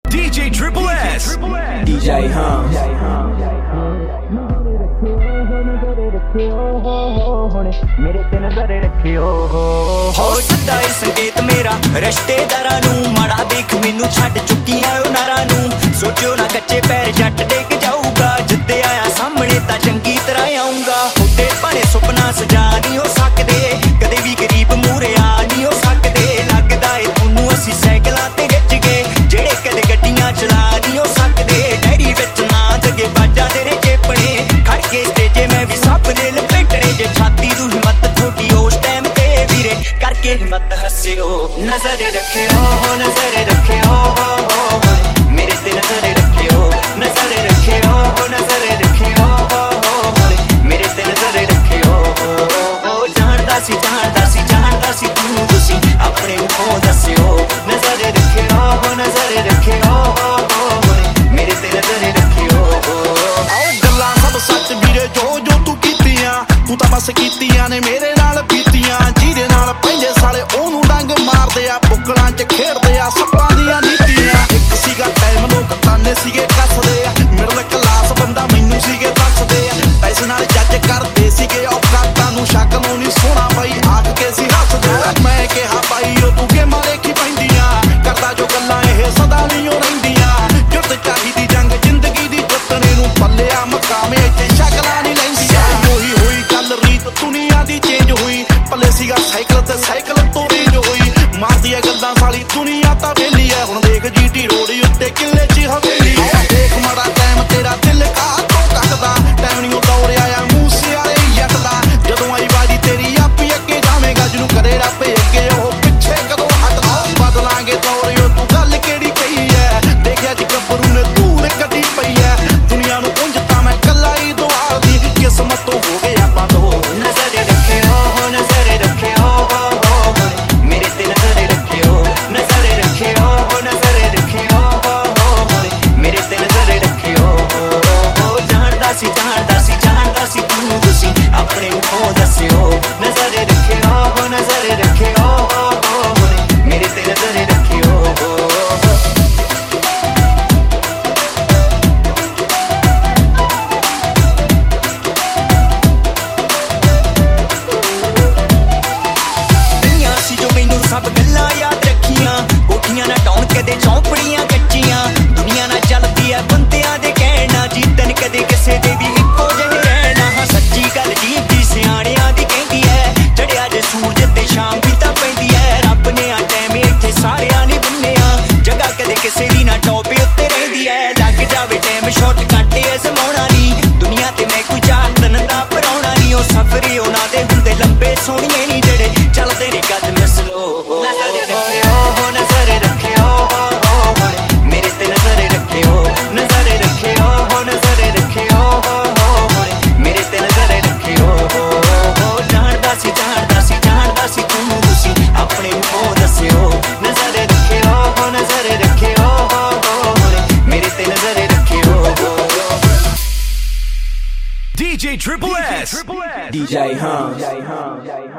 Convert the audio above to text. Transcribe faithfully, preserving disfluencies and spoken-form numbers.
D J Triple S D J Hum मेरे ते नजर रखियो हो सदा ए संकेत मेरा रिश्तेदारां नू माड़ा देख मैनू छड्ड चुकी है ओ नारां नू सोचो ना कच्चे पैर जट डेग जाऊगा जिद्दे आया सामने तां चंगी तरह आऊंगा खुदे भाणे सुपना सजा नहीं हो सकदे कदे भी गरीब मूरे आ नहीं हो सकदे लगदा ए तूनू असी साइकलां ते रिच गए जेड़े कदे गड्डियां चला नहीं हो सकदे डैडी विच ना जगे बाजा तेरे चेपणे खड़ के स्टेजे मैं भी सब दे लपेटणे जे छाती तू हिम्मत थोड़ी उस टाइम ते वीरे करके हिम्मत हसियो नजर रखियो नजर रखियो मेरे ते नजर रखियो नजर रखियो नजर रखियो मेरे ते नजर रखियो जानदा सी जानदा सी जानदा सी तू तुसी अपने मुंहों दसियो नजर रखियो नजर रखियो मेरे ते नजर रखियो गल्लां सब सच वीरे जो जो तू कीतियां तू तां बस कीतियां ने मेरे नाल पीतियां ਜਿਹਦੇ ਨਾਲ ਪਹਿਲੇ ਸਾਲੇ ਉਹਨੂੰ ਡੰਗ ਮਾਰਦੇ ਆ ਬੁੱਕਲਾਂ 'ਚ ਖੇਡਦੇ ਆ ਸੱਪਾਂ ਦੀਆਂ ਨੀਤੀਆਂ ਇੱਕ ਸੀਗਾ ਟਾਈਮ ਲੋਕ ਤਾਨੇ ਸੀਗੇ ਕੱਸਦੇ ਆ ਮਿਡਲ ਕਲਾਸ ਬੰਦਾ ਮੈਨੂੰ ਸੀਗੇ ਦੱਸਦੇ ਆ ਪੈਸੇ ਨਾਲ ਜੱਜ ਕਰਦੇ ਸੀਗੇ ਔਕਾਤਾਂ ਨੂੰ ਸ਼ਕਲ ਨੂੰ ਨਹੀਂ ਸੋਹਣਾ ਬਾਈ ਆਖ ਕੇ ਸੀ ਹੱਸਦੇ ਮੈਂ ਕਿਹਾ ਬਾਈ ਉਹ ਤੂੰ ਗੇਮਾਂ ਦੇਖੀ ਪੈਂਦੀਆਂ ਕਰਦਾ ਜੋ ਗੱਲਾਂ ਇਹ ਸਦਾ ਨਹੀਂ ਉਹ ਰਹਿੰਦੀਆਂ ਜੁੱਤ ਚਾਹੀਦੀ ਜੰਗ ਜ਼ਿੰਦਗੀ ਦੀ ਜਿੱਤਣੇ ਨੂੰ ਪੱਲਿਆ ਮਕਾਮੇ ਤੇ ਸ਼ਕਲਾਂ ਨਹੀਂ ਲੈਂਦੀਆਂ ਉਹੀ ਹੋਈ ਗੱਲ ਰੀਤ ਦੁਨੀਆ ਦੀ ਚੇਂਜ ਹੋਈ ਪੱਲੇ ਸੀਗਾ ਸਾਈਕਲ ਤੇ ਸਾਈਕਲ ਤੋਂ ਰੇਂਜ ਹੋਈ ਮਾਰਦੀ ਐ ਗੱਲਾਂ ਸਾਲੀ ਦੁਨੀਆ ਤਾਂ ਵੇਲੀ ਐ ਹੁਣ ਦੇਖ ਜੀਟੀ ਰੋਡ ਉੱਤੇ ਕਿੱਲੇ 'ਚ ਹਵੇਲੀ ਐ ਦੇਖ ਮਾੜਾ ਟਾਈਮ ਤੇਰਾ ਦਿਲ ਕਾਹ ਤੋਂ ਕੱਟਦਾ ਟਾਈਮ ਨਹੀਂ ਉਹ ਦੌਰ ਆਇਆ ਮੂਸੇ ਵਾਲੇ ਜੱਟ ਦਾ ਜਦੋਂ ਆਈ ਵਾਰੀ ਤੇਰੀ ਆਪੀ ਅੱਗੇ ਜਾਵੇਂਗਾ ਜਿਹਨੂੰ ਕਰੇ ਰੱਬ ਅੱਗੇ ਉਹ ਪਿੱਛੇ ਕਦੋਂ ਹਟਦਾ ਬਦਲਾਂਗੇ ਦੌਰ ਉਹ ਤੂੰ ਗੱਲ ਕਿਹੜੀ ਕਹੀ ਐ ਦੇਖਿਆ ਜੀ ਗੱਭਰੂ ਨੇ ਧੂੜ ਕੱਢੀ ਪਈ ਐ ਦੁਨੀਆ ਨੂੰ ਪੁੰਜ ਤਾਂ ਮੈਂ ਕੱਲਾ ਹੀ ਦੁਆਰ ਦੀ ਕਿਸਮਤ ਤੋਂ ਹੋ ਗਏ ਆਪਾਂ ਦੋ ਨਜ਼ਰ ਰੱਖਿਓ ਨਜ਼ਰ ਰੱਖਿਓ ਮੇਰੇ ਤੇ ਨਜ਼ਰ ਰੱਖਿਓ ਨਜ਼ਰ ਰੱਖਿਓ ਨਜ਼ਰ ਰੱਖਿਓ ਮੇਰੇ ਤੇ ਨਜ਼ਰ ਰੱਖਿਓ ਜਾਣਦਾ ਸੀ ਜਾਣਦਾ ਸੀ ਜਾਣਦਾ ਸੀ ਤੂੰ ਤੁਸੀਂ ਆਪਣੇ ਮੂੰਹੋਂ ਦੱਸਿਓ ਨਜ਼ਰ ਰੱਖਿਓ ਨਜ਼ਰ ਰੱਖਿਓ ਮੇਰੇ ਤੇ ਨਜ਼ਰ ਰੱਖਿਓ ਸਭ ਗੱਲਾਂ ਯਾਦ ਰੱਖੀਆਂ ਕੋਠੀਆਂ ਨਾ ਟਾਉਣ ਕਦੇ ਚੌਂਪੜੀਆਂ ਕੱਚੀਆਂ ਦੁਨੀਆ ਨਾ ਚੱਲਦੀ ਐ ਬੰਦਿਆਂ ਦੇ ਕਹਿਣਾ ਜੀਤਨ ਕਦੇ ਕਿਸੇ ਦੇ ਵੀ ਇੱਕੋ ਜਿਹੇ ਰਹਿਣਾ ਹਾਂ ਸੱਚੀ ਗੱਲ ਜੀ ਦੀ ਸਿਆਣਿਆਂ ਦੀ ਕਹਿੰਦੀ ਐ ਚੜਿਆ ਜੇ ਸੂਰਜ ਤੇ ਸ਼ਾਮ ਵੀ ਤਾਂ ਪੈਂਦੀ ਐ ਰੱਬ ਨੇ ਆ ਟਾਈਮ ਇੱਥੇ ਸਾਰਿਆਂ ਨੇ ਬੰਨਿਆ ਜਗ੍ਹਾ ਕਦੇ ਕਿਸੇ ਦੀ ਨਾ ਟੌਪ ਉੱਤੇ ਰਹਿੰਦੀ ਐ ਲੱਗ ਜਾਵੇ ਟਾਈਮ ਸ਼ਾਰਟ ਕੱਟੇ ਜ਼ਮਾਉਣਾ ਨਹੀਂ ਦੁਨੀਆ ਤੇ ਮੈਂ ਕੋਈ ਚਾਹਤਨ ਦਾ ਪਰਾਉਣਾ ਨਹੀਂ ਉਹ ਸਫ਼ਰ ਉਹਨਾਂ ਦੇ ਹੁੰਦੇ ਲੰਬੇ ਸੋਹਣੀਏ ਨਹੀਂ ਜਿਹੜੇ ਚੱਲਦੇ ਨੇ ਕਦਮ ਸਲੋ ਨਜ਼ਰ ਰੱਖਿਓ ਨਜ਼ਰ ਰੱਖਿਓ ਮੇਰੇ ਤੇ ਨਜ਼ਰ ਰੱਖਿਓ ਨਜ਼ਰ ਰੱਖਿਓ ਨਜ਼ਰ ਰੱਖਿਓ ਮੇਰੇ ਤੇ ਨਜ਼ਰ ਰੱਖਿਓ ਜਾਣਦਾ ਸੀ ਜਾਣਦਾ ਸੀ ਜਾਣਦਾ ਸੀ ਤੂੰ ਤੁਸੀਂ ਆਪਣੇ ਮੂੰਹੋਂ ਦੱਸਿਓ ਨਜ਼ਰ ਰੱਖਿਓ ਨਜ਼ਰ ਰੱਖਿਓ ਮੇਰੇ ਤੇ ਨਜ਼ਰ ਰੱਖਿਓ D J Triple S D J Hum